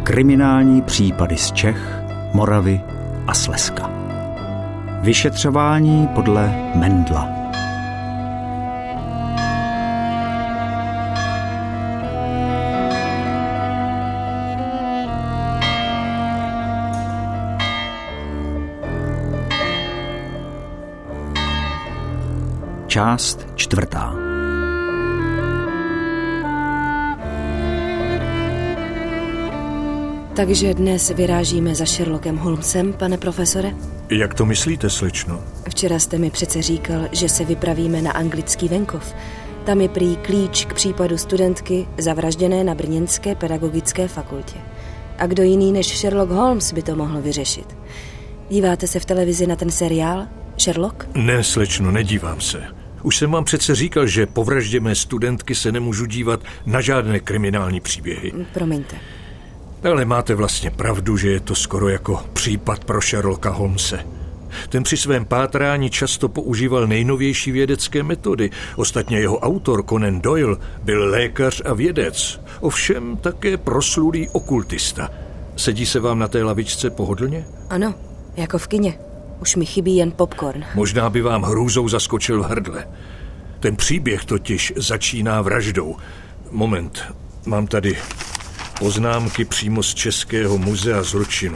Kriminální případy z Čech, Moravy a Slezska. Vyšetřování podle Mendla. Část 4. Takže dnes vyrážíme za Sherlockem Holmesem, pane profesore? Jak to myslíte, slečno? Včera jste mi přece říkal, že se vypravíme na anglický venkov. Tam je prý klíč k případu studentky zavražděné na brněnské pedagogické fakultě. A kdo jiný než Sherlock Holmes by to mohl vyřešit? Díváte se v televizi na ten seriál Sherlock? Ne, slečno, nedívám se. Už jsem vám přece říkal, že po vraždě mé studentky se nemůžu dívat na žádné kriminální příběhy. Promiňte. Ale máte vlastně pravdu, že je to skoro jako případ pro Sherlocka Holmese. Ten při svém pátrání často používal nejnovější vědecké metody. Ostatně jeho autor Conan Doyle byl lékař a vědec. Ovšem také proslulý okultista. Sedí se vám na té lavičce pohodlně? Ano, jako v kině. Už mi chybí jen popcorn. Možná by vám hrůzou zaskočil v hrdle. Ten příběh totiž začíná vraždou. Moment, mám tady poznámky přímo z Českého muzea zločinu.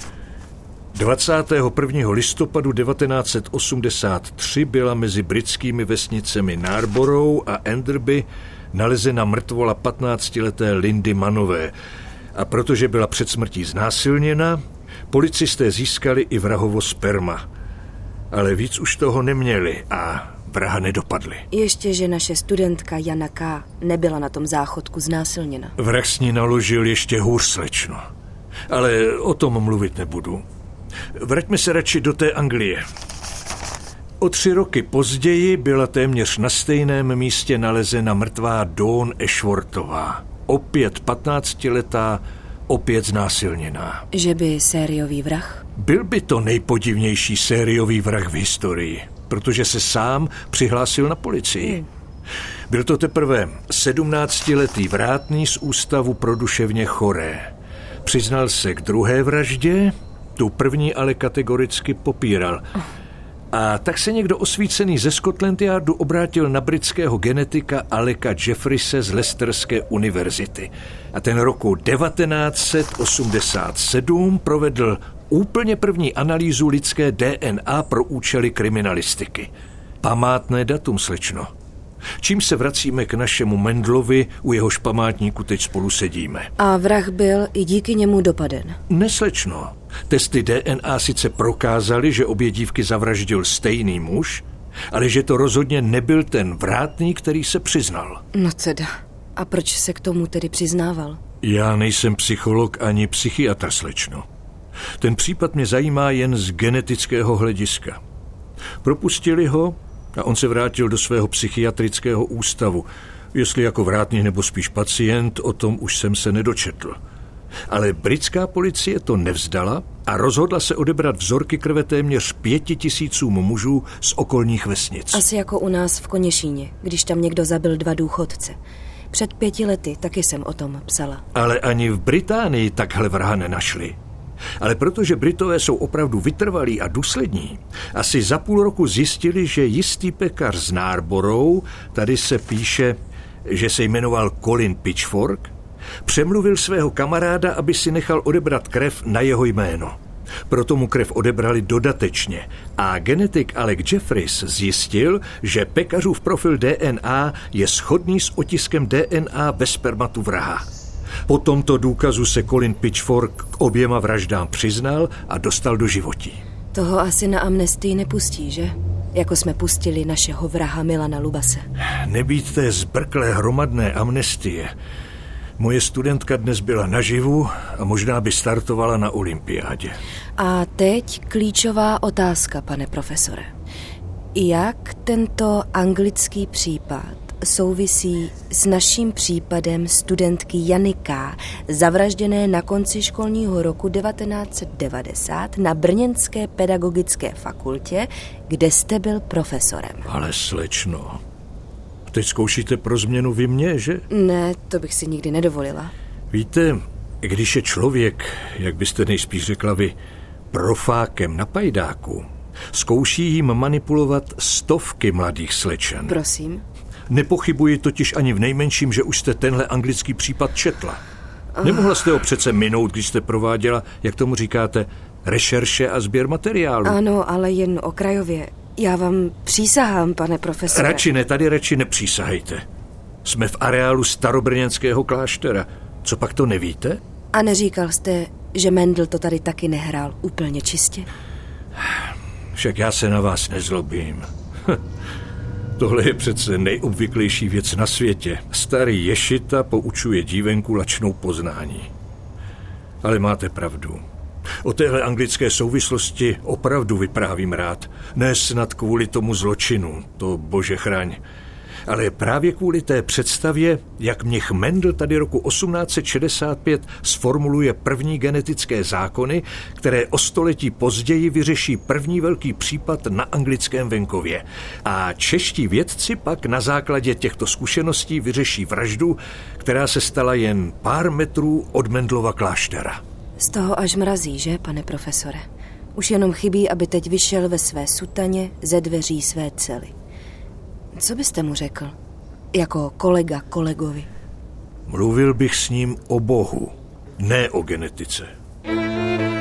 21. listopadu 1983 byla mezi britskými vesnicemi Narborough a Enderby nalezena mrtvola 15leté Lindy Mannové. A protože byla před smrtí znásilněna, policisté získali i vrahovo sperma. Ale víc už toho neměli a vraha nedopadli. Ještě, že naše studentka Jana K. nebyla na tom záchodku znásilněna. Vrah s ní naložil ještě hůř, slečno. Ale o tom mluvit nebudu. Vraťme se radši do té Anglie. O 3 roky později byla téměř na stejném místě nalezena mrtvá Dawn Ashworthová. Opět 15letá, opět znásilněná. Že by sériový vrah? Byl by to nejpodivnější sériový vrah v historii, protože se sám přihlásil na policii. Byl to teprve 17letý vrátný z ústavu pro duševně choré. Přiznal se k druhé vraždě, tu první ale kategoricky popíral. A tak se někdo osvícený ze Scotland Yardu obrátil na britského genetika Aleka Jeffrise z Leicesterské univerzity. A ten roku 1987 provedl úplně první analýzu lidské DNA pro účely kriminalistiky. Památné datum, slečno. Čím se vracíme k našemu Mendlovi, u jehož památníku teď spolu sedíme. A vrah byl i díky němu dopaden. Neslečno. Testy DNA sice prokázaly, že obě dívky zavraždil stejný muž, ale že to rozhodně nebyl ten vrátný, který se přiznal. No teda. A proč se k tomu tedy přiznával? Já nejsem psycholog ani psychiatr, slečno. Ten případ mě zajímá jen z genetického hlediska. Propustili ho a on se vrátil do svého psychiatrického ústavu. Jestli jako vrátný nebo spíš pacient, o tom už jsem se nedočetl. Ale britská policie to nevzdala a rozhodla se odebrat vzorky krve téměř 5000 mužů z okolních vesnic. Asi jako u nás v Koněšíně, když tam někdo zabil 2 důchodce. Před 5 lety taky jsem o tom psala. Ale ani v Británii takhle vraha nenašli. Ale protože Britové jsou opravdu vytrvalí a důslední, asi za půl roku zjistili, že jistý pekař z Narborough, tady se píše, že se jmenoval Colin Pitchfork, přemluvil svého kamaráda, aby si nechal odebrat krev na jeho jméno. Proto mu krev odebrali dodatečně a genetik Alec Jeffries zjistil, že pekařův profil DNA je shodný s otiskem DNA ve spermatu vraha. Po tomto důkazu se Colin Pitchfork k oběma vraždám přiznal a dostal do životí. Toho asi na amnestii nepustí, že? Jako jsme pustili našeho vraha Milana Lubase. Nebýt té zbrklé hromadné amnestie. Moje studentka dnes byla naživu a možná by startovala na olympiádě. A teď klíčová otázka, pane profesore. Jak tento anglický případ souvisí s naším případem studentky Jany K., zavražděné na konci školního roku 1990 na brněnské pedagogické fakultě, kde jste byl profesorem? Ale slečno, teď zkoušíte pro změnu vy mě, že? Ne, to bych si nikdy nedovolila. Víte, Když je člověk, jak byste nejspíš řekla vy, profákem na pajdáku, zkouší jim manipulovat stovky mladých slečen. Prosím? Nepochybuji totiž ani v nejmenším, že už jste tenhle anglický případ četla. Nemohla jste ho přece minout, když jste prováděla, jak tomu říkáte, rešerše a sběr materiálu. Ano, ale jen okrajově. Já vám přísahám, pane profesore. Tady radši nepřísahejte. Jsme v areálu starobrněnského kláštera. Co pak to nevíte? A neříkal jste, že Mendel to tady taky nehrál úplně čistě? Však já se na vás nezlobím. Tohle je přece nejobvyklejší věc na světě. Starý ješita poučuje dívenku lačnou poznání. Ale máte pravdu. O téhle anglické souvislosti opravdu vyprávím rád. Ne snad kvůli tomu zločinu, to bože chraň. Ale právě kvůli té představě, jak měch Mendel tady roku 1865 sformuluje první genetické zákony, které o století později vyřeší první velký případ na anglickém venkově. A čeští vědci pak na základě těchto zkušeností vyřeší vraždu, která se stala jen pár metrů od Mendelova kláštera. Z toho až mrazí, že, pane profesore? Už jenom chybí, aby teď vyšel ve své sutaně ze dveří své cely. Co byste mu řekl? Jako kolega kolegovi. Mluvil bych s ním o Bohu, ne o genetice.